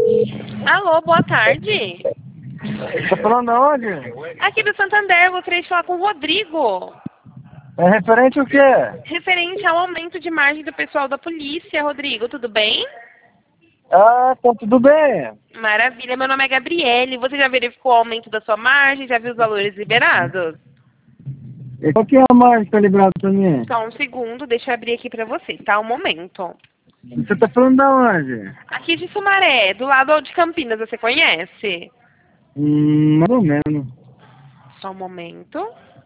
Alô, boa tarde. Tá falando aonde? Aqui do Santander, gostaria de falar com o Rodrigo. É referente ao quê? Referente ao aumento de margem do pessoal da polícia, Rodrigo, tudo bem? Ah, tá tudo bem. Maravilha, meu nome é Gabriele. Você já verificou o aumento da sua margem? Já viu os valores liberados? E qual que é a margem que tá liberada pra mim? Só um segundo, deixa eu abrir aqui pra você, tá? Um momento. Você tá falando da onde? Aqui de Sumaré, do lado de Campinas, você conhece? Mais ou menos. Só um momento.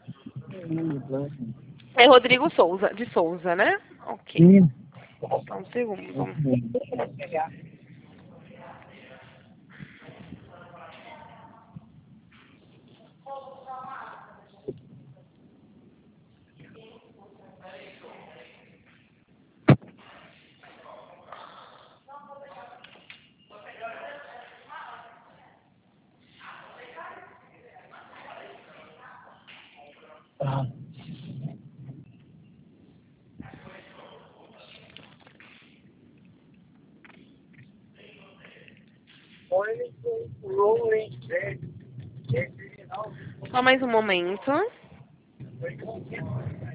É Rodrigo Souza, de Souza, né? Ok. Sim. Só um segundo. Ah. Só mais um momento.